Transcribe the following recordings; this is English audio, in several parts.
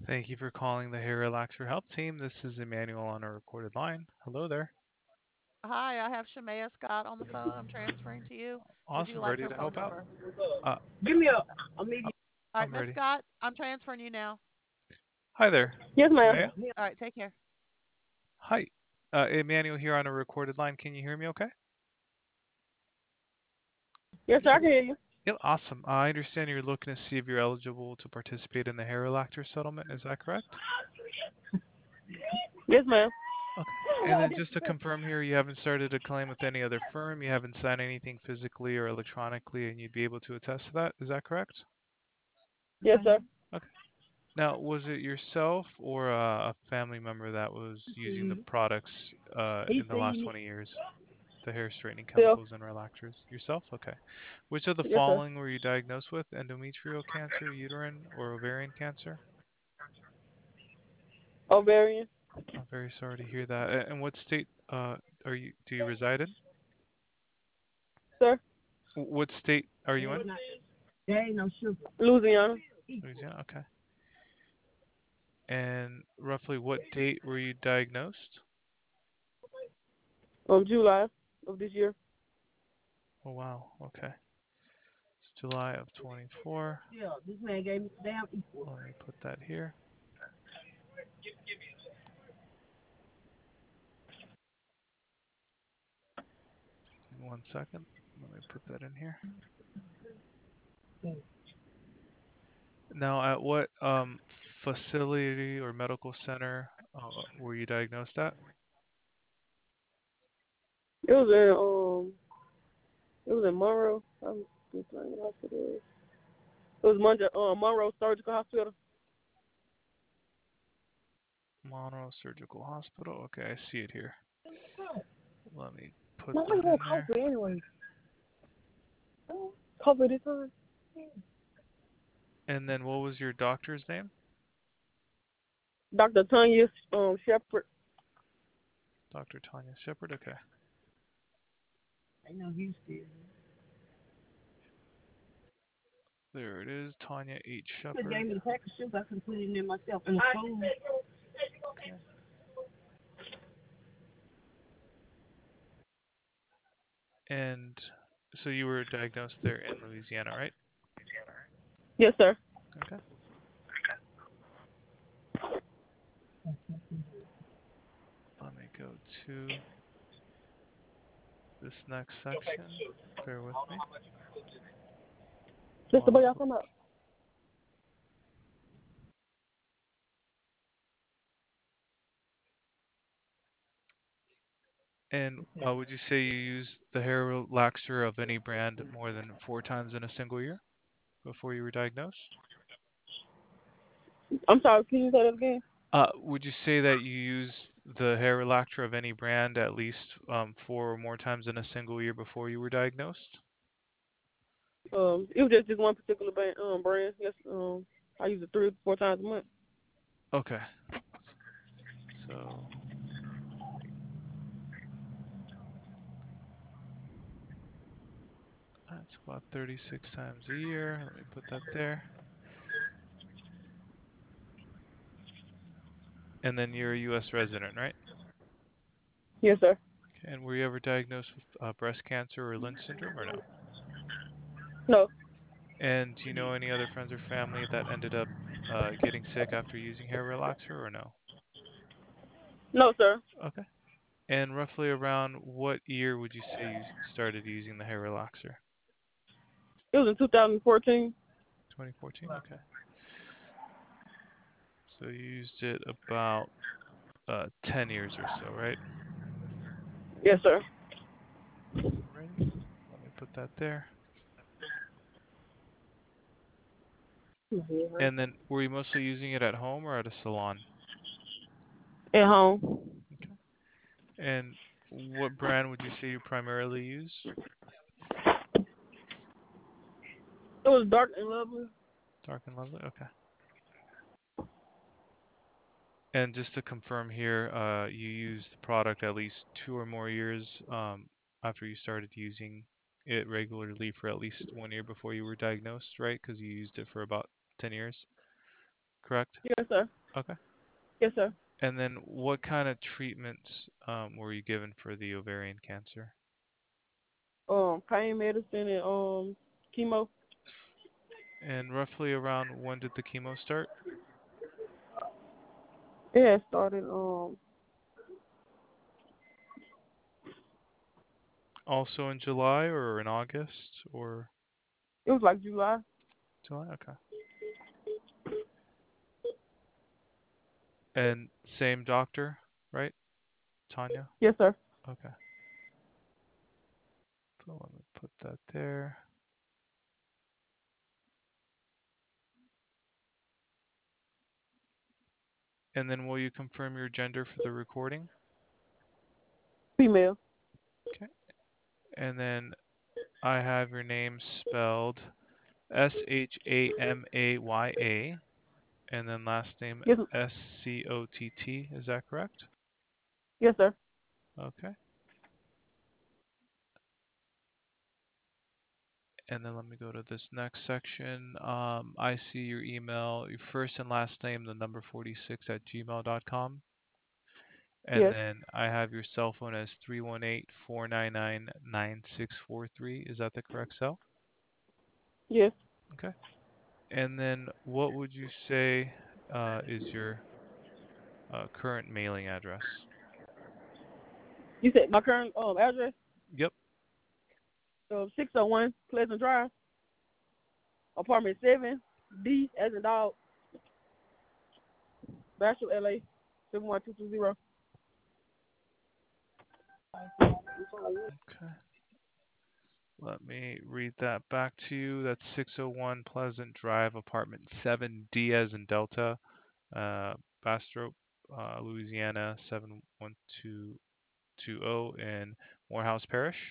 Thank you for calling the Hair Relaxer Help Team. This is Emmanuel on a recorded line. Hello there. Hi, I have Shamaya Scott on the phone. I'm transferring to you. Would you Awesome. like Ready her to phone help out? number? Uh, Give me a uh, medium. All right, I'm Miss ready. Scott, I'm transferring you now. Hi there, Yes, ma'am. Shamaya. All right, take care. Hi. Emmanuel here on a recorded line. Can you hear me okay? Yes, sir, I can hear you. Yeah, awesome. I understand you're looking to see if you're eligible to participate in the Hair Relaxer settlement. Is that correct? Yes, ma'am. Okay. And then just to confirm here, you haven't started a claim with any other firm, you haven't signed anything physically or electronically, and you'd be able to attest to that. Is that correct? Yes, sir. Okay. Now, was it yourself or a family member that was using the products He in the last seen it. 20 years? The hair straightening Self. chemicals and relaxers? Yourself? Okay. Which of the Yes, sir. following were you diagnosed with? Endometrial cancer, uterine or ovarian cancer? Ovarian. I'm very sorry to hear that. And what state do you reside in? Sir. What state are you in? There ain't no sugar. Louisiana. Louisiana. Okay. And roughly what date were you diagnosed? July of this year. Oh wow. Okay. It's July of 24. Yeah, this man gave me damn equal. Let me put that here. One second. Let me put that in here. Now, at what facility or medical center were you diagnosed at? It was in Monroe. I'm just trying to hospital. It was Monroe Surgical Hospital. Monroe Surgical Hospital. Okay, I see it here. Let me put No, I'm that gonna in there. cover anyway. Cover this time. And then what was your doctor's name? Dr. Tanya Shepherd. Dr. Tanya Shepard. Okay. I know you still. There it is. Tanya H. Could gave Shepard. me the pack of sugar. I can put it in myself in the food. Okay. And so you were diagnosed there in Louisiana, right? Yes, sir. Okay. Let me go to this next section. Bear with me. Just about While y'all come up. And would you say you use the hair relaxer of any brand more than 4 times in a single year before you were diagnosed? I'm sorry. Can you say that again? Would you say that you use the hair relaxer of any brand at least 4 or more times in a single year before you were diagnosed? It was just one particular brand. Yes. I use it 3 or 4 times a month. Okay. So that's about 36 times a year. Let me put that there. And then you're a U.S. resident, right? Yes, sir. Okay. And were you ever diagnosed with breast cancer or Lynch syndrome or no? No. And do you know any other friends or family that ended up getting sick after using hair relaxer or no? No, sir. Okay. And roughly around what year would you say you started using the hair relaxer? It was in 2014. 2014? Okay. So you used it about 10 years or so, right? Yes, sir. Alrighty. Let me put that there. And then were you mostly using it at home or at a salon? At home. Okay. And what brand would you say you primarily use? It was dark and lovely. Dark and Lovely? Okay. And just to confirm here, you used the product at least 2 or more years after you started using it regularly for at least 1 year before you were diagnosed, right? Because you used it for about 10 years, correct? Yes, sir. Okay. Yes, sir. And then what kind of treatments were you given for the ovarian cancer? Pain medicine and chemo. And roughly around when did the chemo start? It had started Also in July or in August or it was like July. July? Okay. And same doctor, right? Tanya? Yes, sir. Okay. So let me put that there. And then will you confirm your gender for the recording? Female. Okay. And then I have your name spelled Shamaya, and then last name Yes, Scott. Is that correct? yes, sir. Okay. And then let me go to this next section. I see your email, your first and last name, the number 46 at gmail.com. And Yes, then I have your cell phone as 318-499-9643. Is that the correct cell? yes. Okay. And then what would you say is your current mailing address? You said my current address, Yep. 601 Pleasant Drive, apartment 7D as in dog, Bashel, LA, 71220. Okay. Let me read that back to you. That's 601 Pleasant Drive, apartment 7D as in Delta, Bastrop, Louisiana 71220 in Morehouse Parish.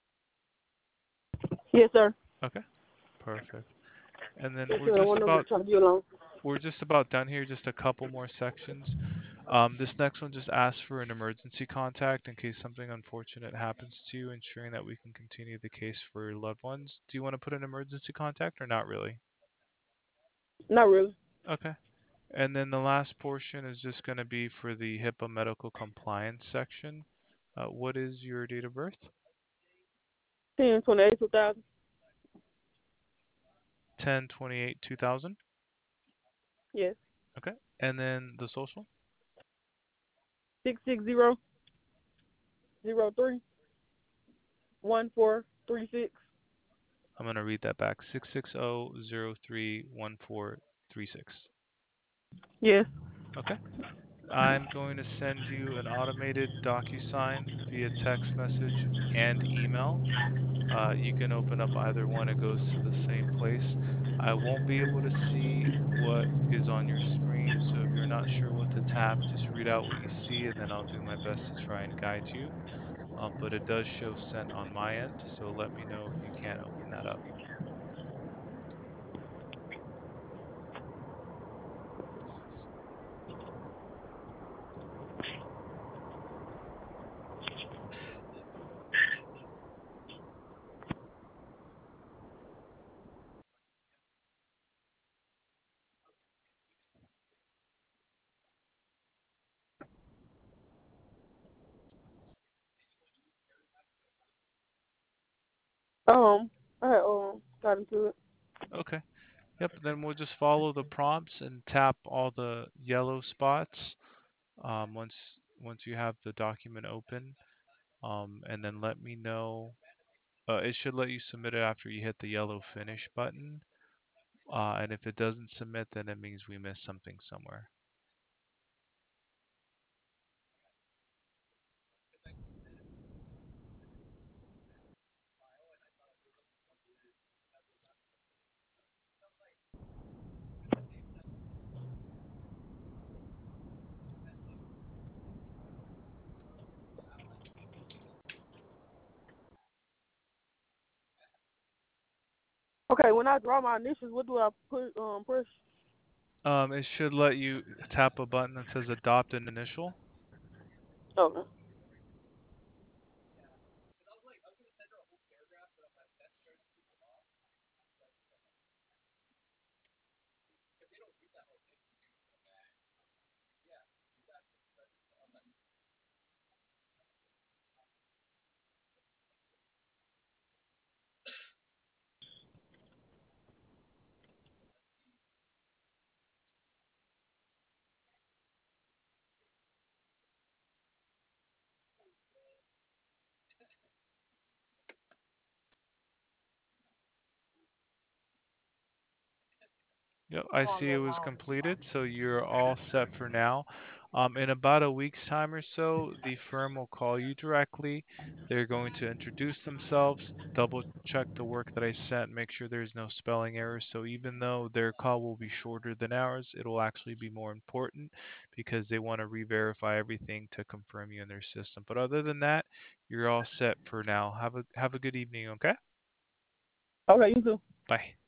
Yes, sir. Okay, perfect. And then Yes, sir. The one number trying to be alone. we're just about done here. Just a couple more sections. This next one just asks for an emergency contact in case something unfortunate happens to you, ensuring that we can continue the case for your loved ones. Do you want to put an emergency contact or not really? Not really. Okay. And then the last portion is just going to be for the HIPAA medical compliance section. What is your date of birth? 10/28, 2000. 10/28/2000. Yes. Okay. And then the social? 660-03-1436. I'm going to read that back. 660-03-1436. Yes. Okay. I'm going to send you an automated DocuSign via text message and email. You can open up either one, it goes to the same place. I won't be able to see what is on your screen, so if you're not sure what to tap, just read out what you see and then I'll do my best to try and guide you. But it does show sent on my end, so let me know if you can't open that up. I had got into it. Okay. Yep, then we'll just follow the prompts and tap all the yellow spots once you have the document open. And then let me know. It should let you submit it after you hit the yellow finish button. And if it doesn't submit, then it means we missed something somewhere. Okay, when I draw my initials, what do I put push? It should let you tap a button that says adopt an initial. Okay. Yep, I see it was completed, so you're all set for now. In about a week's time or so, the firm will call you directly. They're going to introduce themselves, double check the work that I sent, make sure there's no spelling errors. So even though their call will be shorter than ours, it'll actually be more important because they want to re-verify everything to confirm you in their system. But other than that, you're all set for now. Have a good evening, okay? Okay, you too. Bye.